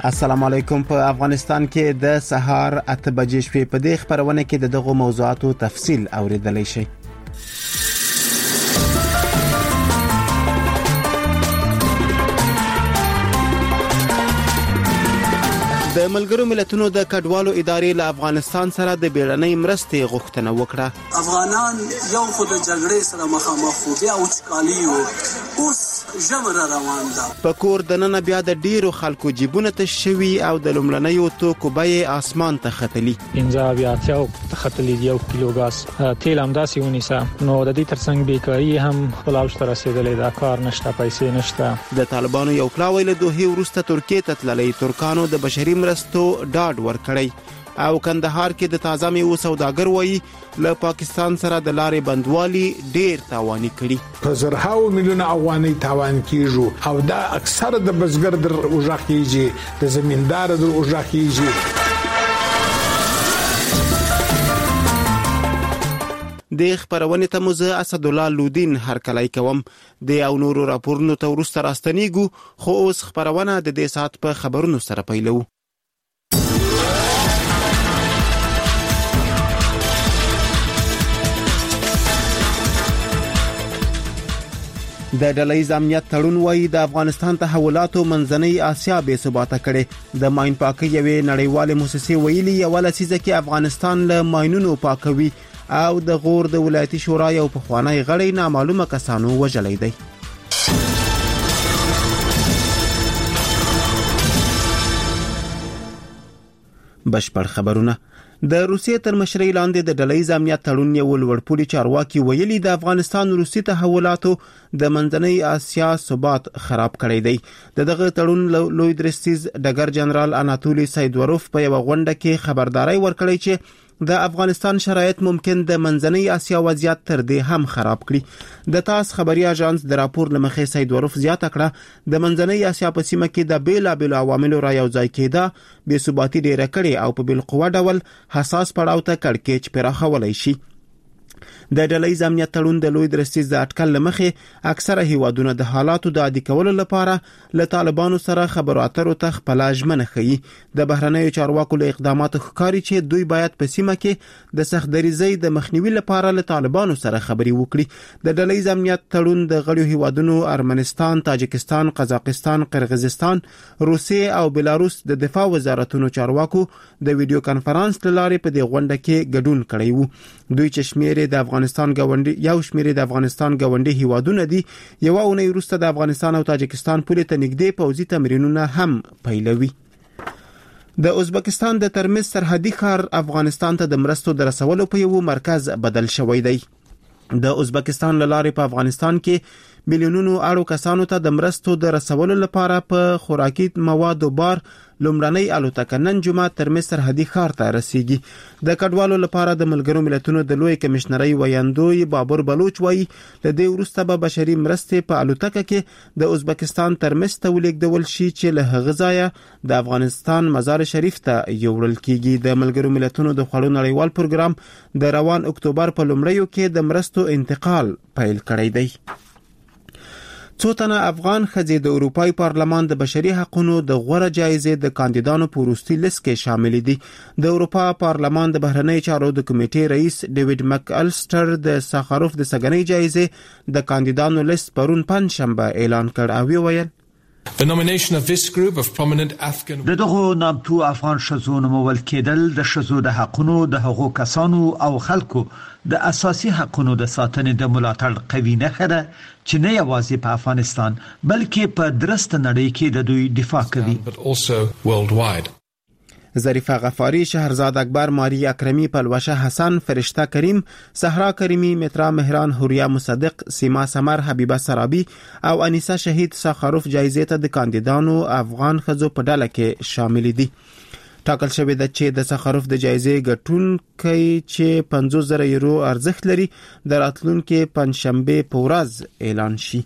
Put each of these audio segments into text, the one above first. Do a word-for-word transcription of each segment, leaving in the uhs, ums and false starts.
السلام علیکم. په افغانستان کې د سهار اته بجې شپې په دې خبرونه کې د دغه موضوعاتو تفصیل اوریدلای شئ. د ملګرو ملتونو د کډوالو ادارې له افغانستان سره د بیړنۍ مرستې غوښتنه وکړه. افغانان یو خو د جګړې سره مخامخ وو، بیا وچکالي وو، اوس ژمی را روان ده. په کور دننه بیا د ډیرو خلکو جیبونه تش شوي او د لومړنیو توکو بیې اسمان ته ختلي. پنځه بیا اتیا ختلي یو کیلو ګاز تیل همداسې ونیسه، نو د دې ترڅنګ بیکاري هم خپل اوج ته رسیدلې ده، کار نشته، پیسې نشته. د طالبانو یو پلاوی له دوه وروسته ترکیې ته تللی ترکانو د بشري مرستو ډاډ ورکړی او کندهار کې د تازه میوو سوداګر وایي له پاکستان سره د لارې بندوالي ډیر تاواني کړي. په زرهاو میلیونه افغانۍ تاوان کیږي او دا اکثر د بزګر در اوجه کیږي، د زمیندار در اوجه کیږي. د خبرونه ته موزه اسد الله لودین هرکلای کوم. د او نورو راپورونو ته ورسته راستنیږو، خو اوس خبرونه د دې سات په خبرونو سره پیلو. د ډله‌ییز امنیت تړون وایي د افغانستان تحولاتو منځنۍ اسیا بې ثباته کړي. د ماین پاکي یوې نړیوالې مؤسسې ویلي یوه لسیزه کې افغانستان له ماینونو پاکوي او د غور د ولایتي شورا یو پخوانی غړی نامعلومه کسانو وژلی دی. بشپړ خبرونه. د روسیې تر مشرۍ لاندې د ډله‌ییز امنیت تړون یو لوړپوړي چارواکي ویلي د افغانستان روسي تحولاتو د منځنۍ اسیا ثبات خراب کړی دی. دغه تړون لوی درستیز ډګر جنرال اناتولی سایدوروف په یو غونډه کې خبرداري ورکړی چې د افغانستان شرایط ممکن د منځنۍ اسیا وضعیت تر دې هم خراب کړي. د تاس خبري اژانس د راپور لمخې سایدوروف زیاته کړه د منځنۍ اسیا په سیمه کې د بیلابیلو عواملو را یوځای کېده بې ثباتي ډیره کړي او په بالقوه ډول حساس پړاو ته کړکېچ پراخولای شي. د ډله‌ییز امنیت تړون د لوی درستیز د اټکل لمخې اکثره هیوادونه د حالاتو د عادي کولو لپاره له طالبانو سره خبرو اترو ته خپل ژمنه ښیي. د بهرنیو چارواکو له اقداماتو ښکاري چې دوی باید په سیمه کې د سختدریزۍ د مخنیوي لپاره له طالبانو سره خبرې وکړي. د ډله‌ییز امنیت تړون د غړو هیوادونو ارمنستان، تاجکستان، قزاقستان، قرغیزستان، روسیې او بلاروس د دفاع وزارتونو چارواکو د ویډیو کانفرنس له لارې په دې غونډه کې ګډون کړی وو. دوی چې شمېر د افغانستان غونډي یو شمېر د افغانستان غونډي هیوادونه دي یو اونۍ وروسته د افغانستان او تاجکستان پولې ته نږدې پوځي تمرینونه هم پیلوي. د ازبکستان د ترمز سرحدي ښار افغانستان ته د مرستو د رسولو په یو مرکز بدل شوی دی. د ازبکستان له لارې په افغانستان کې میلیونونو اړو کسانو ته د مرستو د رسولو لپاره په خوراکي موادو بار لومړنۍ الوتکه نن جمعه ترمز سرحدي ښار ته رسیږي. د کډوالو لپاره د ملګرو ملتونو د لوی کمشنرۍ ویاندوی بابر بلوچ وایي له دې وروسته به بشري مرستې په الوتکه کې د ازبکستان ترمز ته ولیږدول شي چې له هغه ځایه د افغانستان مزار شریف ته یوړل کیږي. د ملګرو ملتونو د خوړو نړیوال پروګرام د روان اکتوبر په لومړیو کې د مرستو انتقال پیل کړی دی. څو تنه افغان ښځې د اروپای پارلمان د بشري حقوقو د غوره جایزې د کاندیدانو په وروستي لیست کې شامل دي. د اروپا پارلمان د بهرنی چارو د کمیټې رئیس ډیوډ مک السټر د ساخاروف د سګنۍ جایزې د کاندیدانو لیست پرون پنځشنبه اعلان کړ او ویل The nomination of this group of prominent Afghan دغه نامتو افغان شذو نومول کېدل د شذو د حقونو د حقوق کسانو او خلکو د اساسي حقونو د ساتنې د ملاتړ قوي نښه ده چې نه یوازې په افغانستان بلکې په درسته نړۍ کې د دوی دفاع کوي. but also worldwide. ظریفه غفاری، شهرزاد اکبر، ماری اکرمی، پلوشه حسن، فرشته کریم، صحرا کریمی، مترا مهران، حوریا مصدق، سیما سمر، حبیبه سرابی او انیسه شهید ساخاروف جایزې ته د کاندیدانو افغان ښځو په ډله کې شامل دي. ټاکل شوی ده چې د ساخاروف د جایزې ګټونکي چې پنځوس زره یورو ارزښت لري د راتلونکي پنځشنبه په ورځ اعلان شي.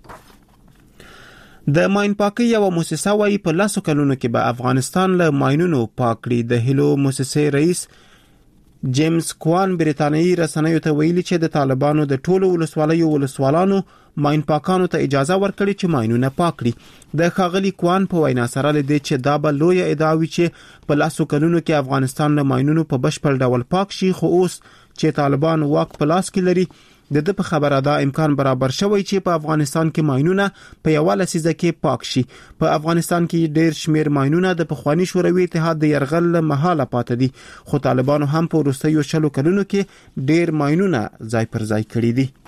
د ماین پاکي یو مؤسسه وايي په لاسو کلونو کې به افغانستان له ماینونو پاک کړي. د هلو مؤسسې رئیس جیمز کوان بریتانیایی رسنیو ته ویلي چې د طالبانو د ټولو ولسوالیو ولسوالانو ماین پاکانو ته اجازه ورکړي چې ماینونه پاک کړي. د ښاغلي کوان په وینا سره لدې چې دا به لویه ادعا وي چې په لاسو کلونو کې افغانستان له ماینونو په بشپړ ډول پاک شي، خو اوس چې طالبان واک په لاس کې لري د د په خبره دا امکان برابر شوی چې په افغانستان کې ماینونه په یو لسیزه کې پاک شي. په افغانستان کې ډېر شمیر ماینونه د پخوانی شوروي اتحاد د يرغل مهاله پاتې دي، خو طالبانو هم په وروستیو شلو کلونو کې ډېر ماینونه ځای پر ځای کړي دي.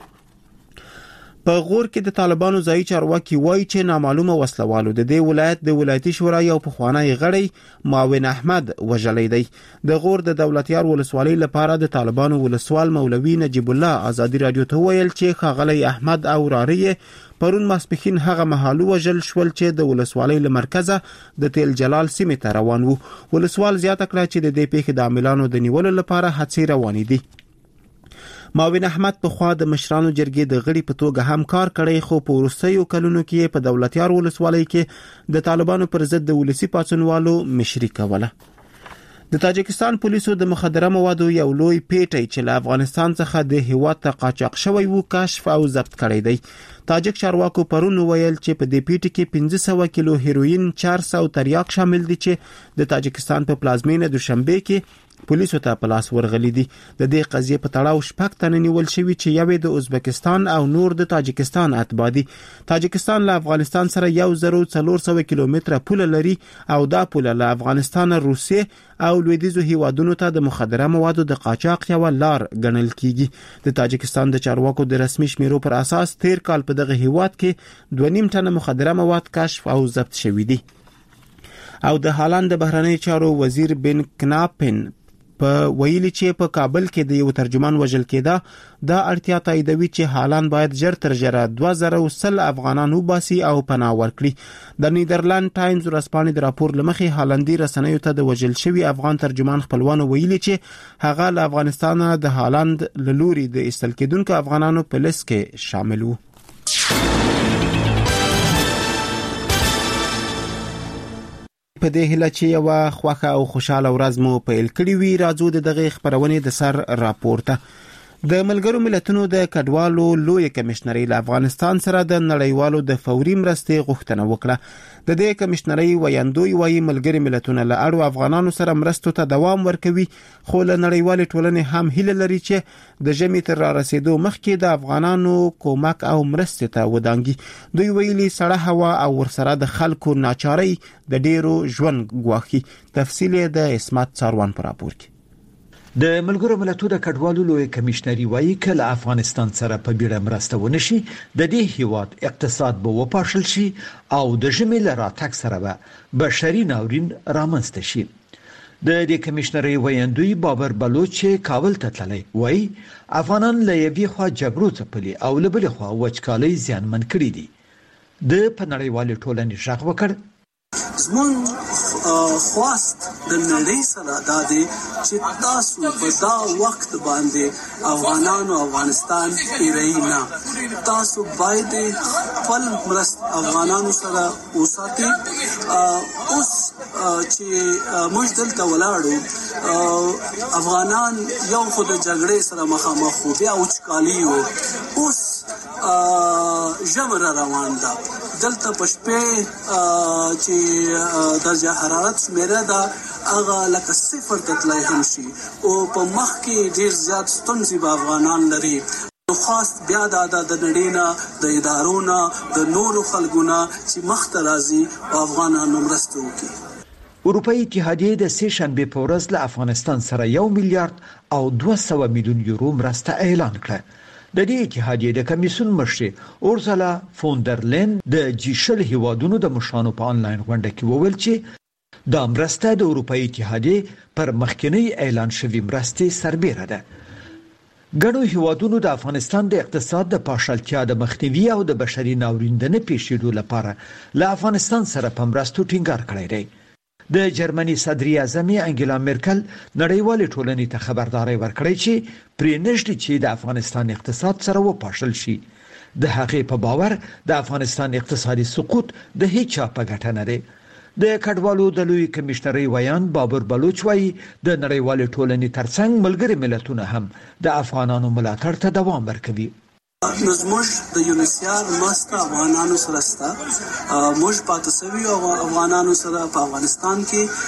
په غور کې د طالبانو ځای چارواکي وایي چې نامعلومه وسلوالو د دې ولایت د ولایتي شورا یو پخوانی غړی معاون احمد وژلی دی. د غور د دولتیار ولسوالۍ لپاره د طالبانو ولسوال مولوي نجیب الله ازادي رادیو ته ویل چې ښاغلی احمد او راری پرون ماسپښین هغه مهالو وژل شول چې د ولسوالۍ له مرکزه د تیل جلال سیمې ته روان وو. ولسوال زیاته کړه چې د دې پیښې د عاملانو د نیولو لپاره هڅې روانې دي. معاون احمد په خوا د مشرانو جرګې د غړي په توګه هم کار کړی، خو په وروستیو کلونو کې په دولتیار ولسوالۍ کې د طالبانو پر ضد د ولسی پاڅونوالو مشري کوله. د تاجکستان پولیسو د مخدره موادو یو لوی پیټی چې له افغانستان څخه د هیواد ته قاچاق شوی وو کشف او ضبط کړی دی. تاجک چارواکو پرون ویل چې په دې پیټی کې پنځه سوه کیلو هیروین، چار سوه تریاک شامل دي چې د تاجکستان په پلازمینه دوشنبه کې پولیسو ته په لاس ورغلي دي. د دې قضیې په تړاو شپږ تنه نیول شوي چې یوې د ازبکستان او نور د تاجکستان اتباع دي. تاجکستان له افغانستان سره یو زرو څلور سوه کیلومتره پوله لري او دا پوله له افغانستان، روسیې او لویدیځو هیوادونو ته د مخدره موادو د قاچاق یو لار ګڼل کیږي. د تاجکستان د چارواکو د رسمي شمیرو پر اساس تیر کال په دغه هیواد کې دوه نیم ټنه مخدره مواد کشف او ضبط شوي دي. او د هالند د بهرنی چارو وزیر بن کناپن په ویلي چې په کابل کې د یو ترجمان وژل کېده، دا اړتیا تاییدوي چې هالند باید ژر تر ژره دوه زره وسل افغانان وباسي او پناه ورکړي. د نیدرلند ټایمز ورځپاڼې د راپور لمخې هالندي رسنیو ته د وژل شوي افغان ترجمان خپلوانو ویلي چې هغه له افغانستان د هالند له لوري د ایستل کېدونکو افغانانو په لیست کې شامل وو. په دې هیله چې یو خوښه او خوشاله ورځ مو پیل کړی وي، راځو د دغه خبرونې د سر راپورته. د ملګرو ملتونو د کډوالو لوی کمشنري له افغانستان سره د نړیوالو د فوري مرستې غوښتنه وکړه. د دې کمشنري ویاندوی وايي ملګري ملتونه له اړو افغانانو سره مرستو ته دوام ورکوي، خو له نړیوال ټولنې هم هیله لري چې د ژمي تر را رسیدو مخکې د افغانانو کومک او مرستې ته ودانګي. دوی ویلي سړه هوا او ورسره د خلکو ناچاري د ډیرو ژوند ګواښي. تفصیل د اسمت څاروان پر راپور کې. د ملګرو ملتونو د کډوالو لوی کمشنري وایي کله افغانستان سره په بیړه مرسته ونشي د دې هیواد اقتصاد به وپاشل شي او د ژمي له راتګ سره به بشري ناورین رامنځته شي. د دې کمشنري ویاندوی بابر بلوچ کابل ته تللی وایي افغانان له یوې خوا جګړو ځپلي او له بلې خوا وچکالۍ زیانمن کړي دي. د په نړیوالې ټولنې غږ وکړ زمون خواست د نړۍ سره دا دی چې تاسو په دا وخت باندې افغانان او افغانستان ایرای نه، تاسو باید خپل مرست افغانانو سره وساتئ. اوس چې موږ دلته ولاړو افغانان یو خو د جګړې سره مخامخ وو، بیا وچکالي وو، اوس ژمی را روان ده. دلته په شپې چې درجه حرارت شمیره ده هغه لکه صفر ته تللی هم شي او په مخ کې ډېر زیات ستونزې به افغانان لري. خواست بیا دا د نړۍ نه، د ادارو نه، د نورو خلکو نه چې مخ ته راځي او افغانانو مرسته وکړي. اروپایي اتحادیه د سې شنبې په ورځ له افغانستان سره یو میلیارډ او دوه سوه میلیون یورو مرسته اعلان کړه. د دې اتحادیې د کمیسیون مشر اورسولا فوندرلین د جی شل هیوادونو د مشرانو په انلاین غونډه کې وویل چې دا مرسته د اروپایي اتحادیې پر مخکنی اعلان شوی مرستې سربېره ده. ګڼو هیوادونو د افغانستان د اقتصاد د پاشلتیا د مخنیوي او د بشري ناورین د نه پیښېدو لپاره له افغانستان سره په مرستو ټینګار کړی دی. د جرمني صدري اعظم انګلا مرکل نړیوال ټولنې ته خبرداري ورکړې چې پرې نشي چې د افغانستان اقتصاد سره وپاشل شي. د هغې په باور د افغانستان اقتصادي سقوط د هیڅ چا په ګټه نه دی. د کډوالو د لوی کمشنري ویان بابر بلوچ وایي د نړیوال ټولنې ترڅنګ ملګری ملتونه هم د افغانانو ملاتړ ته دوام ورکوي. نظمش د یونیسیار مسته افغانانو سره ستا موږ پاتې سوي افغانانو سره په افغانستان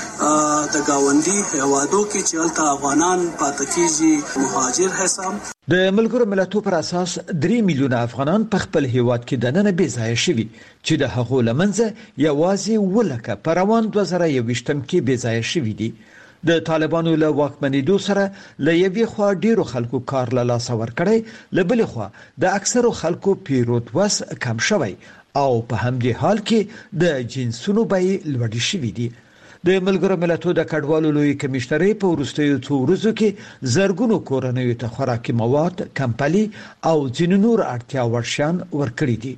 کې د گاونډي هیوادو کې چې هلته افغانان پاتې کیږي مهاجر حساب. د ملګرو ملتونو پر اساس درې میلیونه افغانان په خپل هیواد کې د نن بې ځای شوي چې د هغو لمنځه یوازې ولکه په روان دوه زره یوویشتم کې بې ځای شوي دي. د طالبانو له واکمنېدو سره له یوې خوا ډیرو خلکو کار له لاسه ورکړی، له بلې خوا د اکثرو خلکو پیرود وس کم شوی او په همدې حال کې د جنسونو بیې لوړې شوي دي. د ملګرو ملتونو د کډوالو لوی کمشنري په وروستیو څو ورځو کې زرګونو کورنیو ته خوراکي مواد، کمپلي او ځینو نور اړتیا وړ شیان ورکړي دي.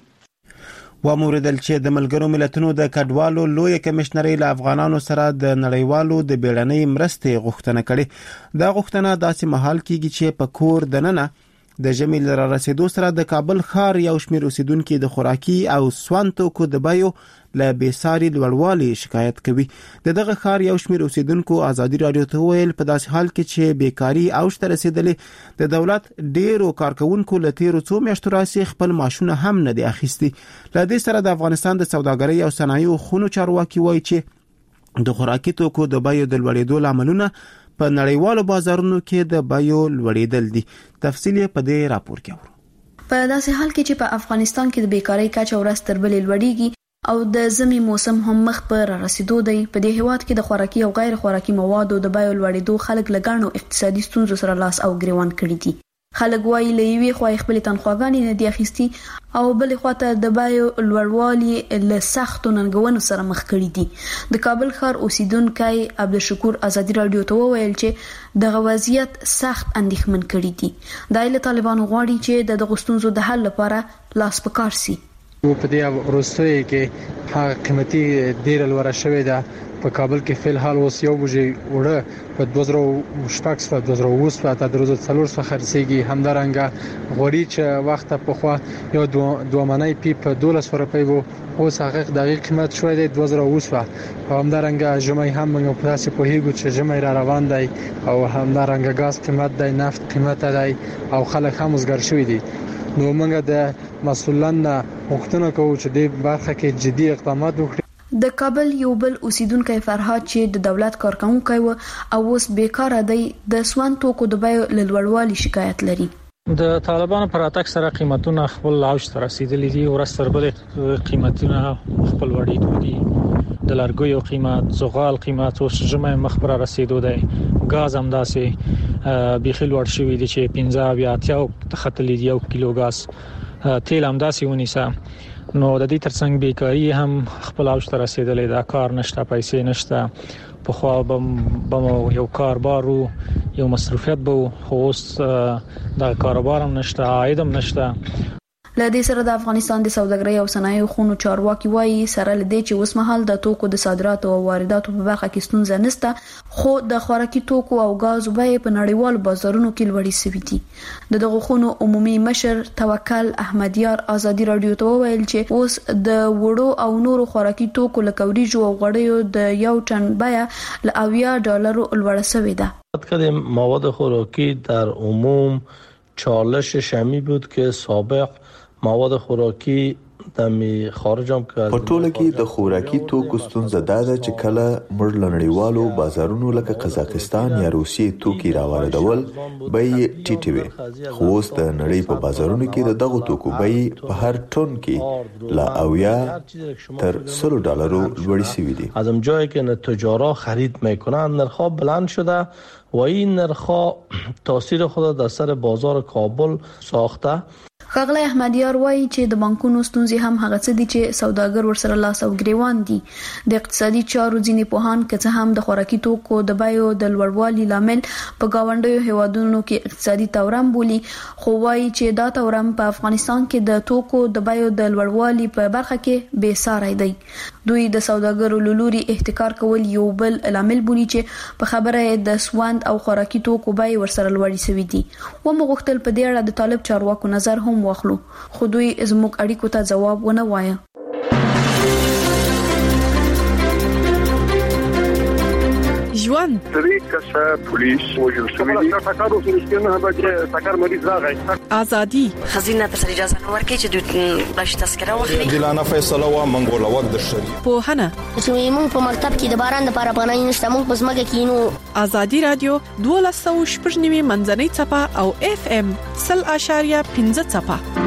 وموردل چې د ملګرو ملتونو د کډوالو لوی کمشنري له افغانانو سره د نړیوالو د بیړنۍ مرستې غوښتنه کړې. دا غوښتنه داسې مهال کېږي چې په کور دننه د ژمي لره رسیدو سره د کابل ښار یو شمېر اوسیدونکو د خوراکي او سون توکو د بیو له بېساري لوړوالي شکایت کوي. د دغه ښار یو شمېر اوسیدونکو ازادي رادیو ته ویل په داسې حال کې چې بیکاري اوج ته رسیدلې د دولت ډیرو کارکونکو له تیرو څو میاشتو راهیسې خپل معاشونه هم نه دي اخیستي. له دې سره د افغانستان د سوداګرۍ او صنایعو خونو چارواکي وایي چې د خوراکي توکو د بیو د لوړېدو لاملونه په نړیوالو بازارونو کې د بیو لوړېدل دي. تفصیل یې په دې راپور کې اورو. په داسې حال کې چې په افغانستان کې د بیکارۍ کچه ورځ تر بلې لوړېږي او د ژمي موسم هم مخ په رسیدو دی، په دې هیواد کې د خوراکي او غیر خوراکي موادو د بیو لوړېدو خلک له ګڼو اقتصادي ستونزو سره لاس او ګریوان کړي دي. خلک وایي له یوې خوا خپل تنخواګانې نه دي اخیستي او بلې خوا ته د بیو لوړوالي له سختو ننګونو سره مخ کړي دي. د کابل ښار اوسیدونکی عبدالشکور ازادي رادیو ته وویل چې دغه وضعیت سخت اندېښمن کړي دي. دا له طالبانو غواړي چې د دغه ستونزو د حل لپاره لاس په کار سي. په دې وروستیو کې هغه قیمتي ډیره لوړه شوې ده. په کابل کې فل حال اوس یو بوجي وړه په دوه زره شپږ سوه دوه زره اووه سوه ته درځي څلور سوه خرڅيږي. همدارنګه غوړي چې وخت په خوا یو دوه منۍ پی په دولس روپۍ وو، اوس هغه دقیق قیمت شوی دی دوه زره اووه سوه. همدارنګه جمعي هم موږ په تاسو په هیګو چې جمعي را روان دی او همدارنګه غاز قیمت دی، نفت قیمت دی او خلک هم وزګر شوی دي. نو موږ د مسؤلانو غوښتنه کوو چې د برخه کې جدي اقدامات وکړي. د کابل یو بل اوسیدونکو فرهاد چې د دولت کارکونکو و او اوس بیکاره دی، د سون توکو د بیو لوړوالي شکایت لري. د طالبانو پر اتاک سره قیمتونه خپل اوج ته رسیدلي دي او رستربل قیمتونه خپل وړي دي. د لرګیو قیمت، زغال قیمت او شجمه مخبره رسیدو دی. غاز هم داسې بيخي لوړ شوی دي چې پنځه بیا اتیا تختلی دی یو کیلو غاز. تیل هم داسې ونیسه. نو د دې ترڅنګ بیکاری هم خپل اوج ته رسیدلې ده. کار نشته، پیسې نشته. په خو به یو کاربارو یو مصرفیت به خو اوس د کاروبار هم نشته، عاید هم نشته. له دې سره د افغانستان د سوداګرۍ او صنایعو خونو چارواکي وایي سره لدې چې اوس مهال د توکو د صادراتو او وارداتو په برخه کې ستونزه نشته، خو د خوراکي توکو او غاز بیې په نړیوالو بازارونو کې لوړې شوې دي. د دغه خونو عمومي مشر توکل احمدیار ازادي رادیو ته وویل چې اوس د وړو او نورو خوراکي توکو لکه وریجو او غوړیو د یو ټن بیه له اویا ډالرو لوړه شوې ده. کدیم مواد خوراکی در عموم چالش شمی بود که سابق مواد خوراکی د خارجم که په ټوله کې د خوراکي توکو ستونزه دا ده چې کله موږ لنړیوالو بازارونو لکه قزاقستان یا روسیې توکي راواردول بیې ټیټې وي، خو اوس د نړۍ په بازارونو کې د دغو توکو بیې په هر ټن کې لا اویا تر سلو ډالرو لوړې شوي دي. از اونجایی که تجارا خرید میکنند نرخ‌ها بلند شده و این نرخ‌ها تاثیر خود در سر بازار کابل ساخته. ښاغلی احمدیار وایي چې د بانکونو ستونزې هم هغه څه دي چې سوداګر ورسره لاس او ګریوان دي. د اقتصادي چارو ځینې پوهان که څه هم د خوراکي توکو د بیو د لوړوالي لامل په گاونډیو هیوادونو کې اقتصادي تورم بولي، خو وایي چې دا تورم په افغانستان کې د توکو د بیو د لوړوالي په برخه کې بې ساری دی. دوی د سوداګرو له لوري احتکار کول یو بل لامل بولي چې په خبره د سوند او خوراکي توکو بیې ورسره لوړې شوې دي. ومو غوښتل په دې اړه د طالب چارواکو نظر هم واخلو، خو دوی زموږ اړیکو ته ځواب ونه وایه. ژوند درې کسه پولیس وژل شوی دي ټاکارو سره به ټاکار مریض راغی ازادي خزینه تر اجازه نه ورکړي چې د بلش تذکره واخلي دلانه فیصله وا منګول وخت د شری په هنه چې موږ په مکتب کې د باران د لپاره پناه نشته موږ په سمګه کې نو ازادي رادیو دوه سوه شپږ نیمه منځنۍ چپه او اف ام صفر اشاریه پنځه چپه.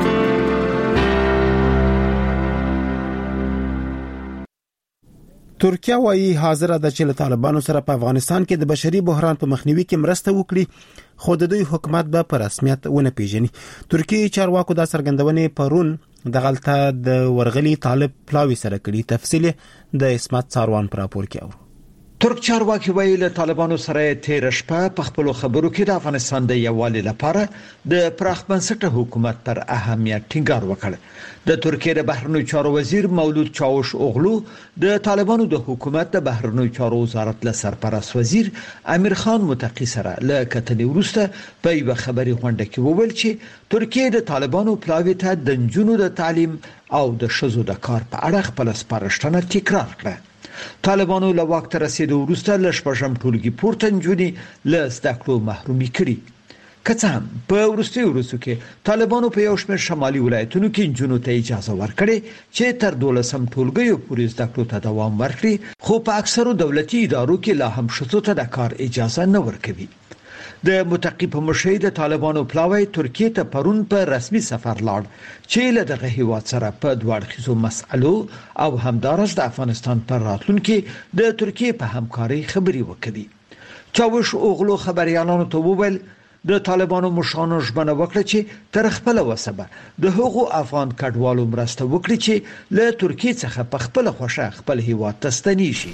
ترکیه وايي حاضر ده چې له طالبانو سره په افغانستان کې د بشري بحران په مخنیوي کې مرسته وکړي خو د دوی حکومت به په رسمیت ونه پیژني. ترکیه چارواکو دا څرګندونې پرون د غلطه د ورغلي طالب پلاوي سره کړي. تفصیل د اسمت ساروان پر راپور کې اورو. ترک چارواکي ویل طالبانو سره تیر شپه په خپل خبرو کې د افغانستان د یووالي لپاره د پراخ بنسټه حکومت پر اهمیت ټینګار وکړ. د ترکیه د بهرنیو چارو وزیر مولود چاوش اوغلو د طالبانو د حکومت د بهرنیو چارو وزارت له سرپرست وزیر امیر خان متقی سره له کتنې وروسته په یو خبري غونډه کې وویل چې ترکیه د طالبانو پلاوي ته د جنونو د تعلیم او د شذو د کار په اړه خپل سپارښتنه تکرار کړه. طالبانو له وخت رسیدو وروسته ل شپږم ټولګي پورته نجونې له زده کړو محرومي کړي. که څه هم په وروستي وروستو کې طالبانو په یو شمېر شمالي ولایتونو کې نجونو ته اجازه ورکړې چې تر دولسم ټولګي پورې زده کړو ته دوام ورکړي خو په اکثرو دولتي ادارو کې لا هم شذو ته د کار اجازه نه ورکوي. د متقی په مشهید طالبانو پلاوی ترکیه ته پرون په رسمي سفر لاړ چې له دغه هیواد سره په دوه اړخیزو مسألو او همدارس د افغانستان پر راتلونکي د ترکیه په همکاري خبري وکړي. چاوش اوغلو خبريالانو ته وویل د طالبانو مشرانو ژمنه وکړه چې تر خپل وسبه د هغو افغان کډوالو مرسته وکړي چې له ترکیه څخه په خپل خوښه خپل هیواد ته ستنی شي.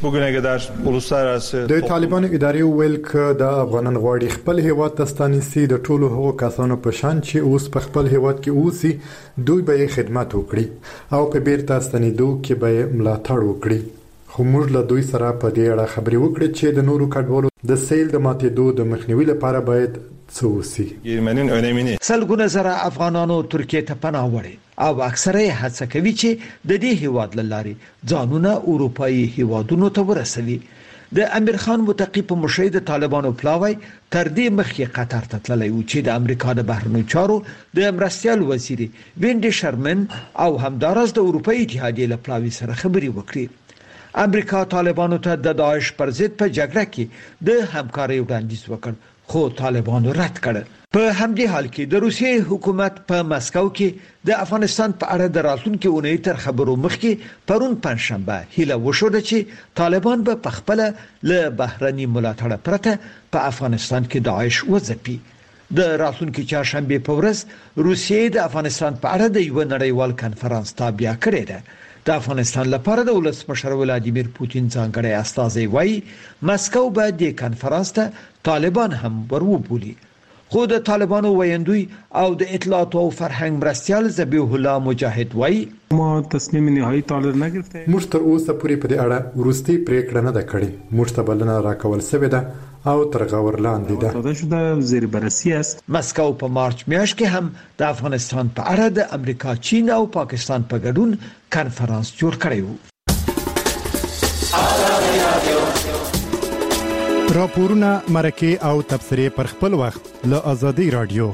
د طالبانو ادارې ویل ک د افغانان غواړي خپل هیواد ته ستنی سي د ټولو هغو کسانو په شان چې اوس په خپل هیواد کې اوسي دوی به خدمت وکړي او په بیرته ستنیدو کې به ملاتړ وکړي. خو موږ له دوی سره په دې اړه خبرې وکړې چې د نورو کډوالو د سیل د ماتېدو د مخنیوي لپاره باید څه وسی. سلګونه زره افغانانو ترکیه ته پناه وړي او اکثره یې هڅه کوي چې د دې هیواد لارې ځانونه اروپאי هیوادونو ته ورسوي. د امیر خان متقی په مشهید طالبانو پلاوی تر دې مخکې قطر ته تللی و چې د امریکا د بهرنیو چارو د مرستیال وزیر وینډي شرمن او همدارس د اروپאי اتحادیې له پلاوی سره خبري وکړي. امریکا طالبانو ته د داعش پر ضد په جګړه کې د همکاري وړاندیز وکړ خو طالبانو رد کړ. په همدې حال کې د روسیې حکومت په مسکو کې د افغانستان په اړه د راتلونکي اونۍ تر خبرو مخکې پرون پنځشنبه هیله وشوده چې طالبان به په خپل له بهرني ملاتړ پرته په افغانستان کې داعش وځپي. د راتلونکي چهارشنبه په ورځ روسیې د افغانستان په اړه د یو نړیوال کنفرانس تابع کړی دی. د افغانستان لپاره د ولسمشر ولادیمیر پوتین ځانګړی استازی وایي مسکو به د کنفرانس ته طالبان هم وروبولي. خو د طالبانو ویندوی او د اطلاعات او فرهنګ مرستیال ذبیح الله مجاهد وایي ما تصمیم نهایی طالب نگرفته. موږ تر اوسه پورې په دې اړه ورستي پریکړه نه ده کړې. موږ ته بلنه راکول شوې ده او تر غور لاندې ده. دا شده زیر بررسی است. مسکو په مارچ میاشت کې هم د افغانستان په اړه د امریکا، چین او پاکستان په ګډون کنفرانس جوړ کړی و. راپورونه مرکه او تبصره پر خپل وخت له ازادي رادیو.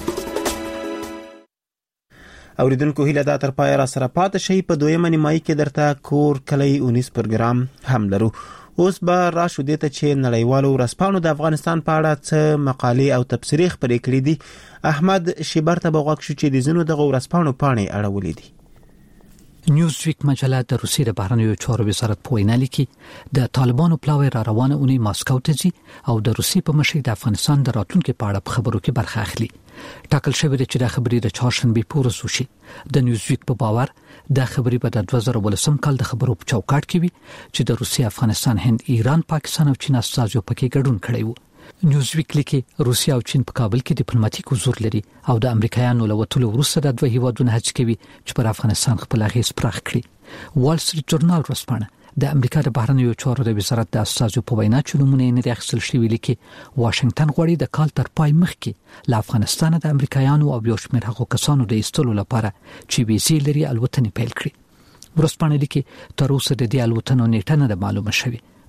اوریدونکو هیله دا تر پای را سره پات شي. په دویمه نیمایي کې درته کور کلی اونیس پروګرام هم لرو. اوس به را شو دې ته چې نړیوالو ورځپاڼو د افغانستان په اړه څه مقالې او تبصرې خپرې کړې دي. احمد شیبر ته بغوښ شو چې د زینو د ورځپاڼو پاڼې اړولې دي. نیوزویک مجله د روسیې د بهرنیو چارو وزارت په وینا لیکي د طالبانو پلاوی را روانه اونۍ ماسکو ته ځي او د روسیې په مشرۍ د افغانستان د راتلونکي په اړه خبرو کې برخه اخلي. ټاکل شوی دی چې د خبرې د چهارشنبه پورې وشي. د نیوزویک په باور د خبرې په دوه زره ولسم کال د خبرو په چوکاټ کې وي چې د روسیې، افغانستان، هند، ایران، پاکستان او چین استازو پکې ګډون کړی وو. نیوزویک لیکي روسیا او چین په کابل کې ډیپلوماټیک حضور لري او د امریکایانو له وټولو وروسته د دوه هیوادونو هڅې کوي چې پر افغانستان خپل اغیز پراخ کړي. وال سټریټ جورنال ورځپاڼه د امریکا د بهرنیو چارو د وزارت د استازو په وینا چې نمونه یې نه اخیستل شوی لیکي واشنگټن غواړي د کال تر پای مخکې له افغانستان د امریکایانو او یو شمېر هغو کسانو د ایستلو لپاره چې ویزې لري الوتنې پیل کړي. ورځپاڼه لیکي تر اوسه د دې الوتنو نیټه نه معلومه شوې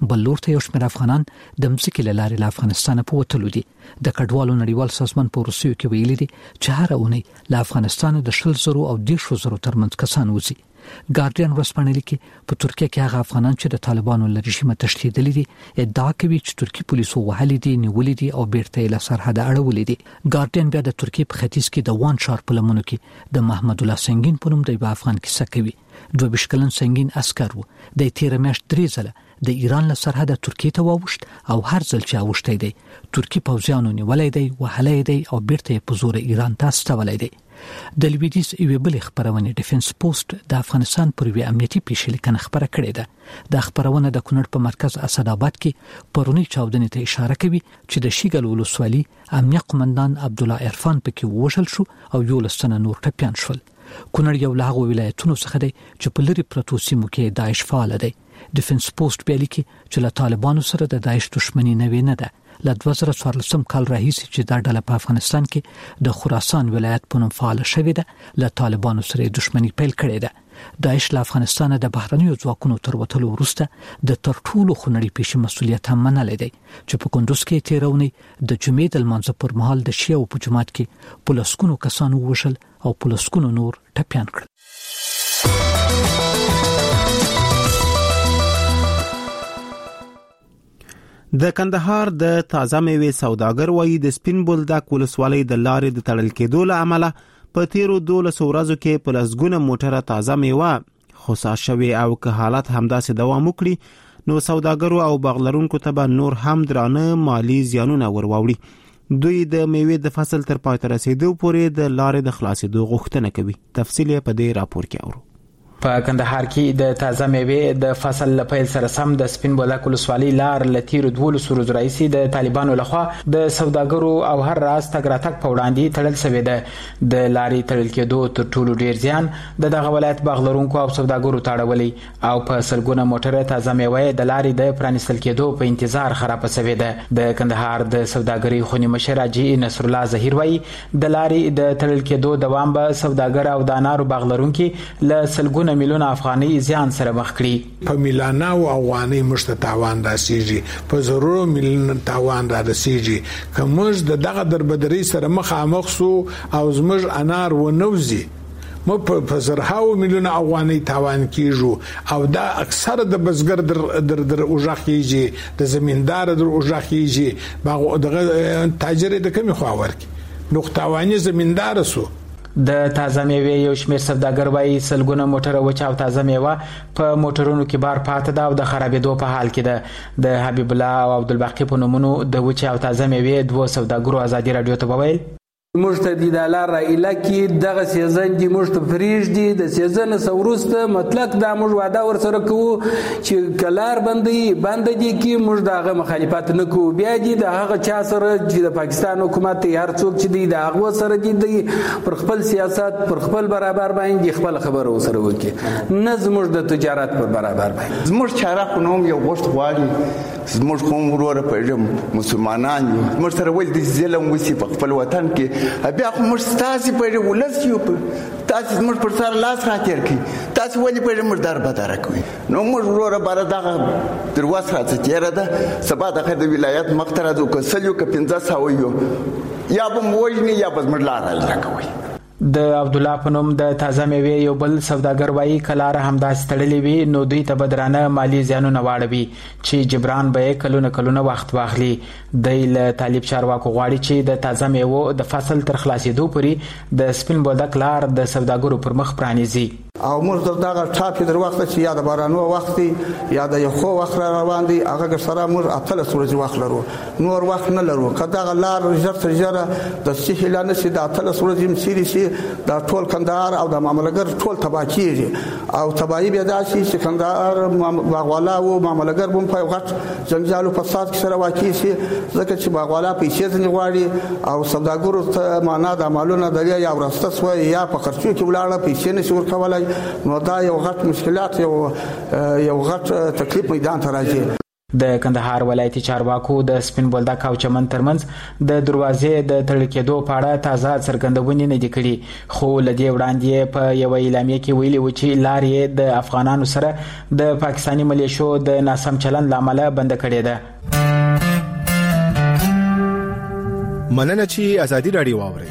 بل لور ته یو شمېر افغانان د مځکې له لارې له افغانستان په وتلو دي. د کډوالو نړیوال سازمان په روسیو کې ویلي دي چې هر اونۍ له افغانستان د شل زرو او دیرشو زرو ترمنځ کسان وځي. ګارډین ورځپاڼه لیکي په ترکیه کې هغه افغانان چې د طالبانو له رژیمه تښتېدلي دي ادعا کوي چې ترکی پولیسو وهلي دي، نیولي دي او بیرته له سرحد اړولي دي. ګارډین بیا د ترکیه په ختیځ کې د وان شار په لمنو کې د محمد الله سنگین په نوم د یو افغان کیسه کوي. دوه ویشت کلن سنگین عسکر و. د تیر میاشت درې ځله د ایران له سرحد ترکیه ته واوښت او هر ځل چې اوښتی دی ترکی پوځیانو نیولای دی، وهلی دی او بیرته په زور ایران ته استولی دی. د لویدیز یوې بلې خپرونې ډیفنس پوسټ د افغانستان پر یوې امنیتي پیښې لیکنه خپره کړې ده. دا خپرونه د کونړ په مرکز اسداباد کې پرونی چاودنې ته اشاره کوي چې د شیګل ولسوالي امنیه قومندان عبدالله عرفان پکې ووژل شو او یولس تنه نور ټپیان شول. کونړ یو له هغو ولایتونو څخه دی چې په لرې پرتو سیمو کې داعش فعال دی. ډیفنس پوسټ بیا لیکي چې له طالبانو سره د داعش دښمني نوې نه ده. له دوه زره څوارلسم کال راهیسې چې دا ډله په افغانستان کې د خراسان ولایت په نوم فعاله شوې ده، له طالبانو سره دښمني پیل کړې ده. داعش له افغانستان د بهرنیو ځواکونو تر وتلو وروسته د تر ټولو خونړۍ پیښې مسؤلیت هم منلی دی چې په کندوز کې تېره اونۍ د جمعې د لمانځه پر مهال د شیعو په جومات کې په لسګونو کسان ووژل او په لسګونو نور ټپیان کړل. د کندهار د تازه میوې سوداګر وایي د سپین بولدک ولسوالۍ د لارې د تړل کېدو له امله په تیرو دولسو ورځو کې په لسګونه موټره تازه میوه خصا شوې او که حالت همداسې دوام وکړي نو سوداګرو او باغ لرونکو ته به نور هم درانه مالی زیانونه ورواوړي. دوی د میوې د فصل تر پای ته رسیدو پورې د لارې د خلاصېدو غوښتنه کوي. تفصیل په دې راپور کې اورو. په کندهار کې د تازه میوې د فصل لپاره سره سم د سپین بولدک ولسوالۍ لار لتیر دولس ورځې راځي د طالبانو لخوا د سوداګرو او هر راز تګ راتګ په وړاندې تړل شوی ده. د لارې تړل کېدو تر ټولو ډیر زیان د دغه ولایت باغ لرونکو او سوداګرو تاړولي او په سلګونه موټره تازه میوې د لارې د پرانیستل کېدو په انتظار خراب شوی ده. د کندهار د سوداګرۍ خونی مشر حاجی نصر الله ظهیر وایي د لارې د تړل کېدو دوام به سوداګر او د انارو باغ لرونکو له سلګونه میلیون افغاني زیان سره مخ کړي. په میلیونه او افغاني مشت تاوان راسیږي، په زرو میلیون تاوان را رسیږي. کومز د دغه دربدري سره مخامخ سو او زموږ انار و نوزي مو په زرهاو میلیون افغاني تاوان کیږي او دا اکثر د بزګر در در در اوجاخیږي، د زمیندار در اوجاخیږي، باغ دغه تاجر د کمی خو ورکی نقطوانی زمیندار سو. د تازه میوې یو شمېر سوداګر وایي سلګونه موټره وچ او تازه میوه په موټرونو کې بار پاتې ده او د خرابېدو په حال کې ده. د حبیب الله او عبدالباقي په نومونو د وچ او تازه میوې دوه سوداګرو ازادي رادیو ته وویل موږ ته د لار را الکه دغه سیزن دی موږ ته فریج دی د سیزن سورسته مطلق دا موږ وعده ور سره کوو چې کلار بندي بند دي کې موږ دغه مخالفت نه کوو. بیا دي د هغه چا سره چې د پاکستان حکومت هر څوک چې دی د هغه سره دي پر خپل سیاست پر خپل برابر باندې خپل خبره وسره وکي، نه زموږ د تجارت پر برابر باندې. زموږ چاره خو نوم یو غوښت غواړي، زموږ قوم وروره په مسلمانان یو موږ سره ول د ظلم وسی په خپل وطن کې بیا خو موږ ستاسو په ولس یو تاسو موږ پر سر لاس راکړ کی تاسو ولې په موږ در بدر کوي نو موږ وروره بار دغه تر واسه تیره ده سبا د ولایت مختره د کسلو ک پنځه سو یو یا به موجنی یا به موږ لار راکوي. د عبد الله پنوم د تازه میوې یو بل سوداګر وایي کلار همداس تړلې وي نو دوی ته بدرانه مالی زیانونه واړوي چې جبران به کلونه کلونه وخت واخلي. د ل طالب چارواکو غواړي چې د تازه میوې د فصل تر خلاصېدو پورې د سپین بولدک لار د سوداګرو پر مخ پرانیزي. او موږ دغه ټاپې در وخت چې یا د بارانو وخت یا د یو خو وخت روان دي هغه سره موږ اتل سورج وخت لرو نور وخت نه لرو کدا لار ژر تر ژره د سهیل نه سي د اتل سورج مسیري سي د ټول کندهار او د معاملګر ټول تبا کیږي او تباہي بیا داسي چې کندهار باغوالا او معاملګر بم په غټ جنجالو فساد کې سره واقع سي ځکه چې باغوالا پیسې ځنی غواړي او سوداګرو ته معنا د مالونو د یا ورسته سو یا په خرچو کې ولاړه پیسې نشي ورکولای نو دا یو غټ مشکلات یو یو غټ تکلیف میدان ته راځي. د کندهار ولایتي چارواکو د سپین بولدک او چمن ترمنځ د دروازې د تړل کېدو په اړه تازه څرګندونې نه دي کړي، خو لدې وړاندې په یو اعلامیه کې ویلي و چې لارې د افغانانو سره د پاکستاني ملیشو د ناسم چلند لامل بند کړي ده. مننه چې ازادي رادیو واوري.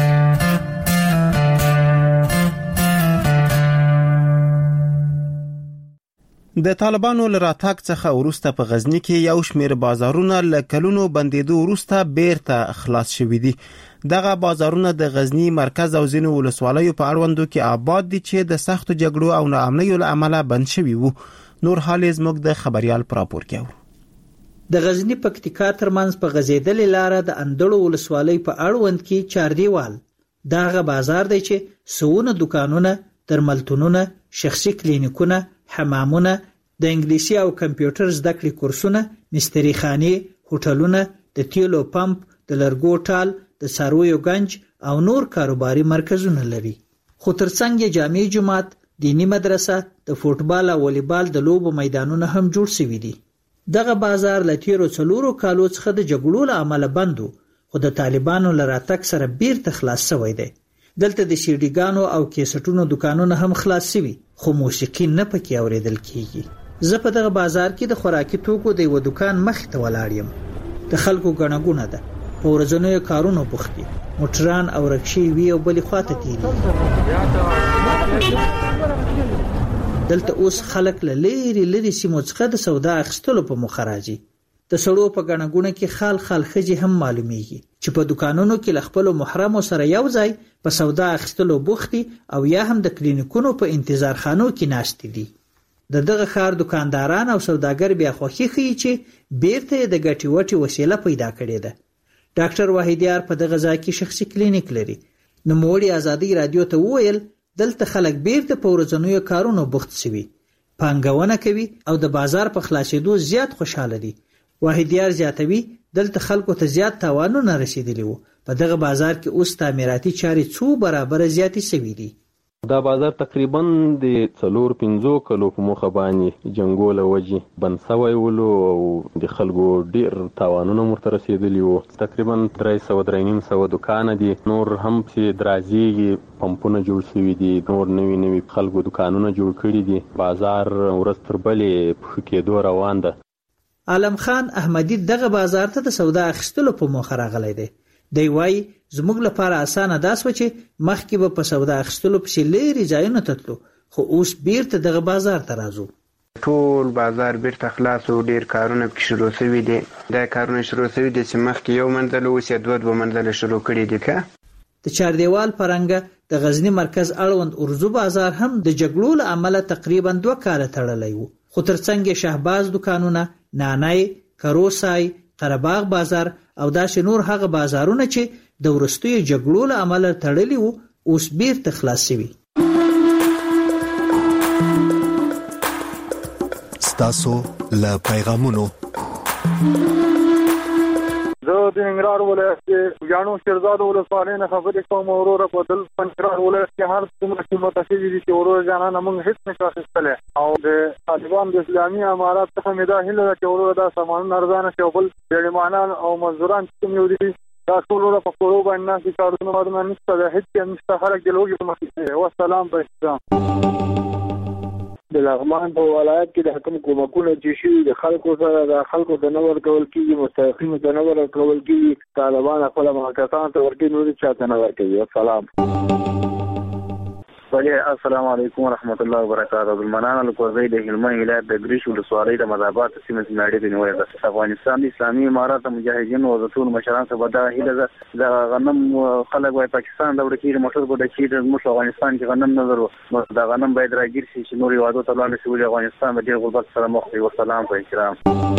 د طالبانو لراتاک څخه وروسته په غزنی کې یو شمېر بازارونه له کلونو بندیدو وروسته بیرته خلاص شوي دي. دغه بازارونه د غزنی مرکز او ځینو ولسوالیو په اړوندو کې آباد دي چې د سختو جګړو او ناامنیو له امله بند شوي وو. نور حال زموږ د خبريال پر راپور کې اورو. د غزنی پکتیکا ترمنځ په غزیدلې لار د اندړو ولسوالۍ په اړوند کې چاردیوال دغه بازار دی چې سونه دکانونه، درملتونونه، شخصي کلینیکونه، حمامونه، د انګلیسي او کمپیوټر زده کړې کورسونه، مستری خانې، هوټلونه، د تیلو پمپ، د لرګو ټال، د څارویو گنج او نور کاروباري مرکزونه لري. خو ترڅنګ یې جامع جماعت، دینی مدرسه، د فوټبال او والیبال د لوبو میدانونه هم جوړ شوي دي. دغه بازار له تیرو څلورو کالو څخه د جګړو له امله بند و، خو د طالبانو له راتګ سره بیرته خلاص شوی دی. دلته د سیډیګانو او کیسټونو دکانونه هم خلاص شوي، خو موسیقي نه پکې اوریدل کیږي. زه په دغه بازار کې د خوراکي توکو د یو دکان مخ ته ولاړ یم. د خلکو ګڼه ده، په ورځنیو کارونو بوخت دي، موټران او رکشې وی او بلې خواته تیری. دلته اوس خلک له لري لري سیمو څخه د سودا اخیستلو په مخه راځي. د سړو په ګڼه کې خال خال خځې هم معلومیږي چې په دکانونو کې له خپلو محرمو سره یو ځای په سودا اخیستلو بوختي او یا هم د کلینیکونو په انتظار خانو کې ناشتي دي. د دغه ښار دکانداران او سوداګر بیا خوښي ښیي چې بیرته د ګټې وټې وسیله پیدا کړې ده. ډاکټر واحدیار په دغه ځای کې شخصي کلینیک لري. نوموړي ازادي رادیو ته وویل دلته خلک بیرته په ورځنیو کارونو بوخت شوي، پانګونه کوي او د بازار په خلاصېدو زیات خوشاله دي. واحدیار زیاتوي دلته خلکو ته زیات تاوانونه رسیدلی وو. په دغه بازار کې اوس تعمیراتي چارې څو برابر زیاتې شوي دي. دا بازار تقریبا د څلور پنځو کلو په مخه باندې جنګو له وجې بند شوی ولو او د خلکو ډیر تاوانونه ورته رسیدلی وو. تقریبا درې سوه درې نیم سوه دکانه دي، نور هم چې درازیږي، پمپونه جوړ شوي دي، نور نوي نوي خلکو دکانونه جوړ کړي دي. بازار ورځ تر بلې په ښه کېدو روان ده. عالم خان احمدی دغه بازار ته د سودا اخیستلو په موخه راغلی دی. دی وایي زموږ لپاره اسانه دا سوه چې مخکې به په سودا اخیستلو پسې لرې ځایونو ته تلو، خو اوس بیرته دغه بازار ته راځو. ټول بازار بیرته خلاص او ډیر کارونه پکې شروع شوي دي. دا کارونه شروع شوي دي چې مخکې یو منزل اوس یې دوه دوه منزله شروع کړي دي. که د چاردیوال پرنګه د غزنی مرکز اړوند ارزو بازار هم د جګړو له امله تقریبا دوه کاله تړلی وو، خو ترڅنګ شهباز دکانونه، نانای، کروسای، قرهباغ بازار او داسې نور هغه بازارونه چې د وروستیو جګړو له امله تړلي وو اوس بیرته خلاص شوي. ستاسو له پیغامونو زه د ننګرهار ولایت کې ګاڼو شیرزاد ولسوالۍ نه خبرې کوم. وروره په دل ننګرهار ولایت کې هر څومره قیمته شوي دي چې وروره جانانه موږ هېڅ نشو اخیستلی، او د طالبان د اسلامي امارات څخه مې دا هیله ده چې وروره دا سامانونه ارزانه شي او بل بیړیمانان او مزدوران چې کوم یو دي دا ټول وروره په کورو باندې ناست دي، کارونه وارونه نشته ده، هېڅ یې نشته، خلک د لوږې په مخې دي. والسلام په احترام. د لغمان په ولایت کې د حکومت کومکونه چې شي د خلکو سره د خلکو ته نه ورکول کېږي، مستحقینو ته نه ورکول کېږي، طالبان خپل کسانو ته ورکوي، نور چاته نه ورکوي. السلام. السلام علیکم ورحمۃ اللہ وبرکاتہ. عبدالمنان القوزی د هلمند ولایت د ګریش ولسوالۍ د مذهبات سیمه سیناړي د نیولې د افغانستان اسلامي امارات مجاهدین او ټول مشران څخه بدا هیله د غنم خلک وای پاکستان د ورکې موټر بده چې د افغانستان کې غنم نه درو، د غنم باید راګیر شي چې نور یوادو ته لاندې شي افغانستان د ډیر غربت سره مخ وي. والسلام په احترام.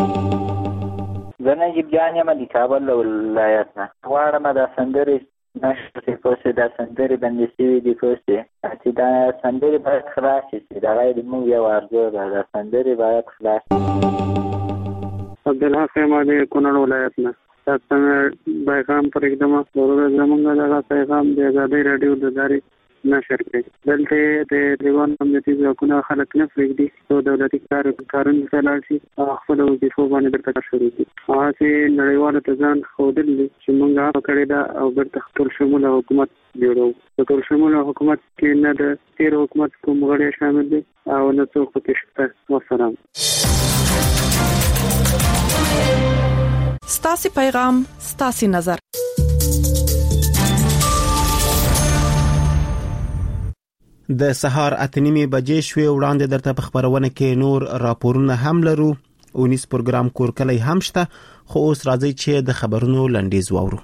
زه نجیب جان یم د کابل ولایت نه. غواړم د سندرې نشته پوسې د سندرې باندې سوي دي پوسې چې دا سندرې باید خلاص شي. دا غیر موږ یو ارزو ده، دا سندرې باید خلاص شي. عبدالحق یم د کونړ ولایت نه. تاسو پیغام پر اقدام ضرورت زمونږ دغه پیغام د ازادي رادیو د داري نشر کړي. دلته د دیوان امنیتي ځواکونو خلک نه پرېږدي چې دولتي کار کارونه ولاړ شي او خپل وظیفو باندې درته شروع دي. هغه نړیواله تزان خودل چې موږ هغه کړی دا او برته ټول شموله حکومت جوړو. ټول شموله حکومت کې نه د تیر حکومت کوم غړي شامل دي او نه څوک پکې شته. والسلام. ستاسي پیغام ستاسي نظر. د سهار اتنیمه بجې شوي وړاندې درته په خبرونه کې نور راپورونه هم لرو. اونیس پروګرام کور کلی هم شته، خو اوس راځي چې د خبرونو لنډیز واورو.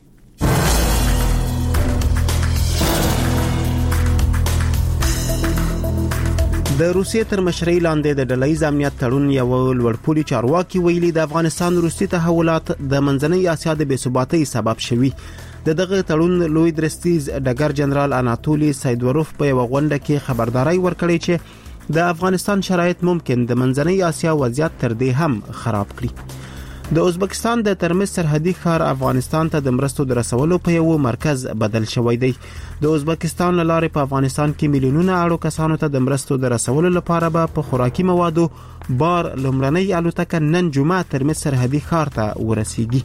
د روسیې تر مشرۍ لاندې د ډلهیز امنیت تړون یو لوړپوړي چارواکي ویلي د افغانستان روسي تحولات د منځنۍ اسیا د بېثباتۍ سبب شوي. د دغه تړون لوی درستیز ډګر جنرال اناتولي سایدوروف په یو غونډه کې خبرداري ورکړې چې د افغانستان شرایط ممکن د منځنۍ اسیا وضعیت تر دې هم خراب کړي. د ازبکستان د ترمز سرحدي ښار افغانستان ته د مرستو د رسولو په یو مرکز بدل شوی دی. د ازبکستان لارې په افغانستان کې میلیونونه اړو کسانو ته د مرستو د رسولو لپاره به په خوراکي موادو بار لومړنۍ الوتکه نن جمعه ترمز سرحدي ښار ته ورسیږي.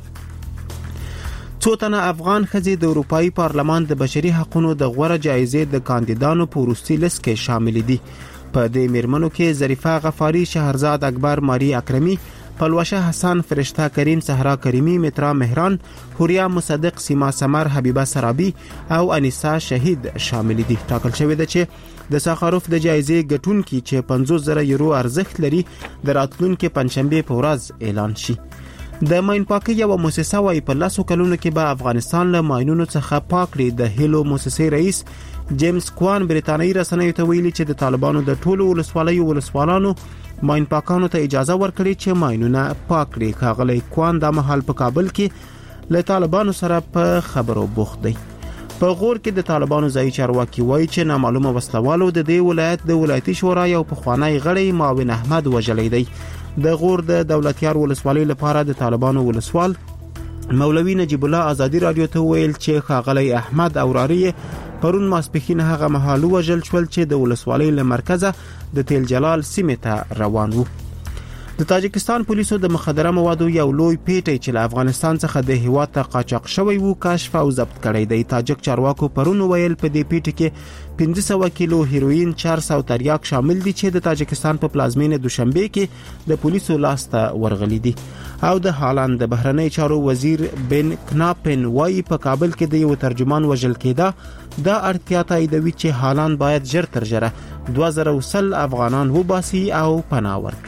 څو تنه افغان ښځې د اروپאי پارلمان د بشري حقوقو د غوره جایزې د کاندیدانو په وروستي لیست کې شامل دي. په دې میرمنو کې ظریفه غفاری، شهرزاد اکبر ماری اکرمی، پلوشه حسن، فرشته کریم، صحرا کریمی، مترا مهران، حوریا مصدق، سیما سمر، حبیبه سرابی او انیسا شهید شامل دي. ټاکل شوی دی چې د ساخاروف د جایزې ګټونکي چې پنځوس زره یورو ارزښت لري د راتلونکي پنځشنبه په ورځ اعلان شي. د ماین پاکي یو مؤسسه وايي په لاسو کلونو کې به افغانستان له ماینونو څخه پاک لري. د هیلو مؤسسې رئیس جیمز کوان بریتانیایی رسنیو ته ویلي چې د طالبانو د ټولو ولسوالیو ولسوالانو ماین پاکانو ته اجازه ورکړي چې ماینونه پاک کړي. ښاغلی کوان د مهال په کابل کې له طالبانو سره په خبرو بوخت دی. په غور کې د طالبانو ځای چارواکي وایي چې نامعلومه وسلوالو د دې ولایت د ولایتي شورا یو پخوانی غړی معاون احمد وژلی دی. د غور د دولتیار ولسوالۍ لپاره د طالبانو ولسوال مولوی نجیب الله ازادي رادیو ته ویل چې ښاغلی احمد او راری پرون ماسپښین هغه مهال وژل شول چې د ولسوالۍ له مرکزه د تیل جلال سیمې ته روان وو. د تاجکستان پولیسو د مخدره موادو یو لوی پیټی چې له افغانستان څخه د هیواد ته قاچاق شوی وو کشف او ضبط کړی دی. تاجک چارواکو پرون ویل په دې پیټی کې پنځه سوه کیلو هیروین، چار سوه تریاک شامل دي چې د تاجکستان په پلازمینه دوشنبه کې د پولیسو لاس ته ورغلي دي. او د هالند د بهرنی چارو وزیر بن کناپن وايي په کابل کې د یو ترجمان وژل کېده. دا اړتیا تاییدوي چې هالند باید ژر تر ژره دوه زره وسل افغانان وباسي او پناه ورکړي.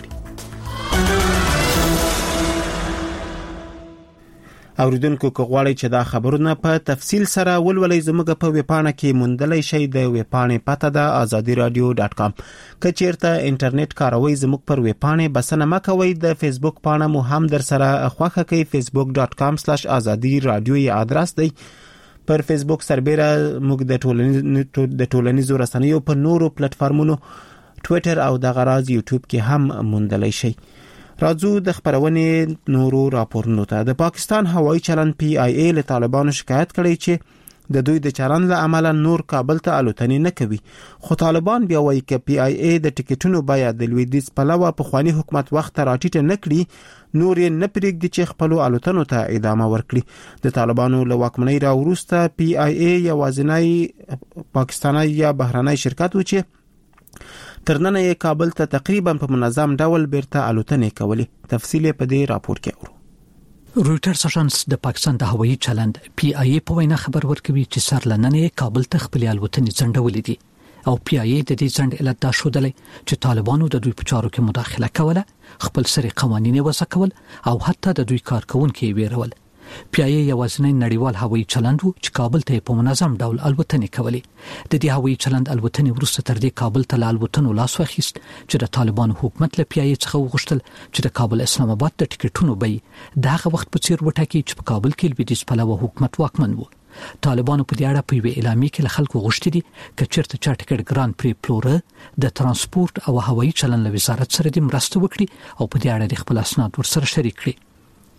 اوریدونکو کو غواړي چې دا خبرونه په تفصیل سره ولولئ زموږ په ویبپاڼه کې موندلای شئ. د ویبپاڼې پته ده azadi radio dot com. که چیرته انټرنیټ کاروئ زموږ پر ویبپاڼې بسنه مکوئ. د فیسبوک پاڼه مو هم در سره خوښه کړئ. facebook dot com slash azadi radio یې ادرس دی. پر فیسبوک سربېره موږ د ټولنیزو د ټولنیزو رسنیو په نورو پلیټ فارمونو ټویټر او د غراز یوټیوب کې هم موندلای شئ. راځو د خبرونې نورو راپورونو ته. د پاکستان هوایي چلند پی آی ای له طالبانو شکایت کړی چې د دوی د چلند له امله نور کابل ته الوتنې نه کوي. خو طالبان بیا وایي چې پی آی ای د ټیکټونو بیه د لویدیځ پلوه په خواني حکومت وخت راټیټه نه کړي، نور یې نه پرېږدي چې خپل الوتنو ته ادامه ورکړي. د طالبانو له واکمنۍ را وروسته پی آی ای یوازینی پاکستاني یا بهرنی شرکت و چې ترننه یې کابل ته تقریبا په منظم ډول بیرته الوتنې کولې. تفصیل په دې راپور کې اورو. رويټرز اژانس د پاکستان د هوایي چلند پی آی ای په وینا خبر ورکوي چې سرلننه کابل ته خپل الوتنې ځنډولې دي او پی آی ای د دې ځنډ علت دا شودلې چې طالبانو د دوی په چارو کې مداخله کوله، خپل سري قوانين وضع کول او حتی د دوی کارکونکو ویرول. پی آی ای یوازینی نړیوال هوایي چلند و چې کابل ته په منظم ډول الوتنې کولې. د دې هوایي چلند الوتنې وروسته تر دې کابل ته له الوتنو لاس واخیست چې د طالبانو حکومت له پی آی ای څخه وغوښتل چې د کابل اسلام آباد د ټیکټونو بیه دغه وخت په څیر وټاکي چې په کابل کې لویدیځ پلوه حکومت واکمن وو. طالبانو په دې اړه په وی اعلامیه کې له خلکو غوښتي دي چې چیرته چا ټیکټ ګران پری پلوره د ترانسپورت او هوایي چلند له وزارت سره د مرسته وکړي او په دې اړه د خپل اسناد ورسره شریک کړي.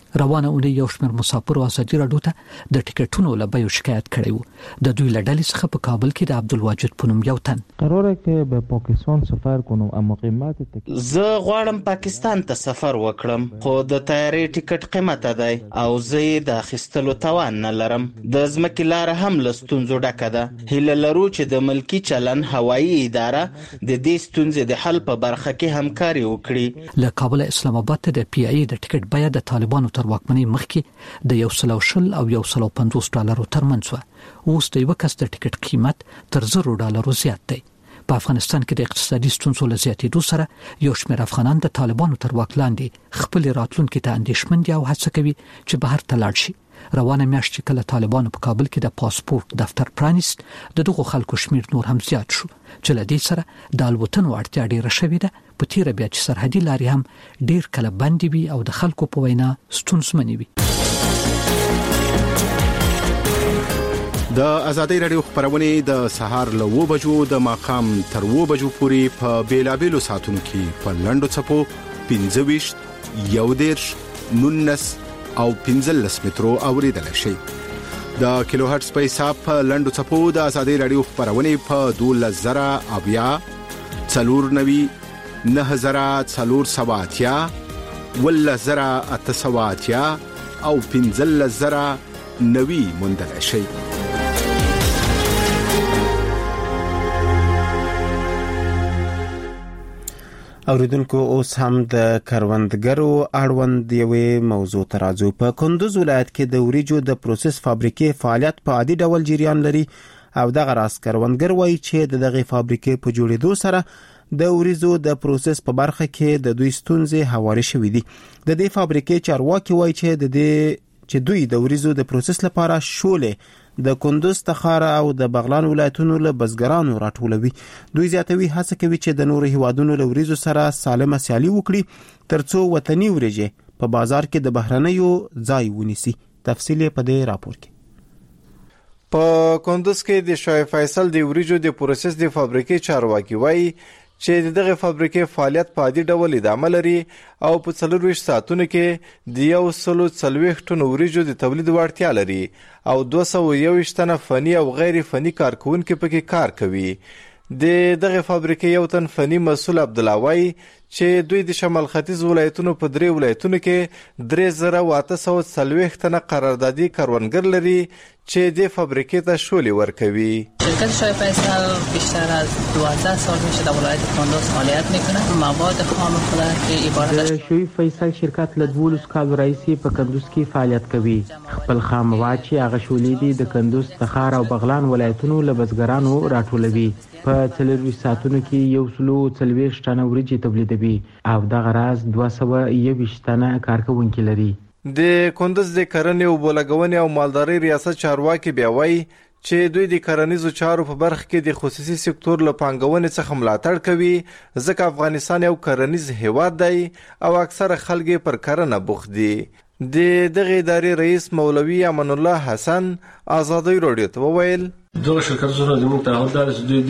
روانه اونۍ یو شمېر مسافرو ازادي راډیو ته د ټیکټونو له بیو شکایت کړی و. د دوی له ډلې څخه په کابل کې د عبدالواجد په نوم یو تن قراره که به پاکستان سفر کنم اما قیمت تک زه غواړم پاکستان ته سفر وکړم خو د طیارې ټیکټ قیمته دی او زه یې د اخیستلو توان نه لرم. د ځمکې لاره هم له ستونزو ډکه ده. هیله لرو چې د ملکي چلن هوایي اداره د دې ستونزې د حل په برخه کې همکاري وکړي. له کابل اسلام آباد ته د پی ای د ټیکټ بیه د طالبانو تر واکمنۍ مخکې د یو سل او شل او یو سل او پنځوس ډالرو ترمنځ و. اوس د یو کس د ټیکټ قیمت تر زرو ډالرو زیات دی. په افغانستان کې د اقتصادي ستونزو له زیاتېدو سره یو شمېر افغانان د طالبانو تر واک لاندې خپل راتلونکي ته اندېښمن دي او هڅه کوي چې بهر ته لاړ شي. روانه میاشت چې کله طالبانو په کابل کې د پاسپورت دفتر پرانیست د دغو خلکو شمیر نور هم زیات شو چې له دې سره د الوتنو اړتیا ډیره شوې ده. په تیره بیا چې سرحدي لارې هم ډیر کله بندې وي او د خلکو په وینا ستونزمنې وي. د ازادي رادیو خبرونه د سهار له و بجو د ماقام تر و بجو پورې په بیلابېلو ساعتونو کې په لندو چپو پنځه ویشت یو دیرش نونس او پنځلس مترو اوریدل شي. د کیلو هرتز په حساب په لندو چپو د ازادي رادیو خبرونه په دولس زره اویا څلور نوي نه زره څلور سواتیا ول زره اته سواتیا او پنځلس زره نوي موندل شي. اوریدونکو اوس هم د کروندګرو اړوند یوې موضوع ته راځو. په کندوز ولایت کې د وریجو د پروسس فابریکې فعالیت په عادي ډول جریان لري او دغه راز کروندګر وایي چې دغه فابریکې په جوړېدو سره د وریجو د پروسس په برخه کې د دوی ستونزې هواري شوې دي. د دې فابریکې چارواکي وایي چې د دې چې دوی د وریجو د پروسس لپاره شولې د کندوز، تخار او د بغلان ولایتونو له بزګرانو راټولوي. دوی زیاتوي هڅه کوي چې د نورو هیوادونو له وریجو سره سالمه سیالي وکړي ترڅو وطني وریجې په بازار کې د بهرنیو ځای ونیسي. تفصیل په دې راپور کې. په کندوز کې د شاه فیصل د وریجو د پروسس د فابریکې چارواکي وایي چې دغه فابریکې فعالیت په عادي ډول ادامه لري او په څلور ویشت ساعتونو کې د یو سل څلوېښت ټنو وریجو د تولید وړتیا لري او دوه سوه یوویشت تنه فني او غیر فني کارکونکي پکې کار کوي. د دغه فابریکې یو تن فني مسؤل عبدالله وایي چې دوی د شمال ختیځ ولایتونو په درې ولایتونو کې درې زره و اته سوه څلوېښت تنه قراردادي کروندګر لري چې د فابریکې ته شولې ورکوي. شرکت شاه فیصل بیشتر از دوازده سال میشه در ولایت کندوز فعالیت میکنه. مواد خام خود که عبارت از شاه فیصل شرکت له دولس کالو راهیسې په کندوز کې فعالیت کوي. خپل خام مواد چې هغه شولې دي د کندوز، تخار او بغلان ولایتونو له بزګرانو راټولوي. په څلور ویشت ساعتونو کې یو سل څلوېښت ټنه وریجې تولیدوي او دغه راز دوه سوه یوویشت تنه کارکوونکي لري. د کندوز د کرنې او بولګونې او مالدارۍ ریاست چارواکي بیا وایي چې دوی د کرنیزو چارو په برخه کې د خصوصي سکتور له پانګونې څخه ملاتړ کوي ځکه افغانستان یو کرنیز هیواد دی او اکثره خلک پر کرنه بوخت دي. د دغه ادارې رئیس مولوي امان الله حسن ازادي رادیو ته وویل دغه شرکت سره زموږ تعهد دی چې دوی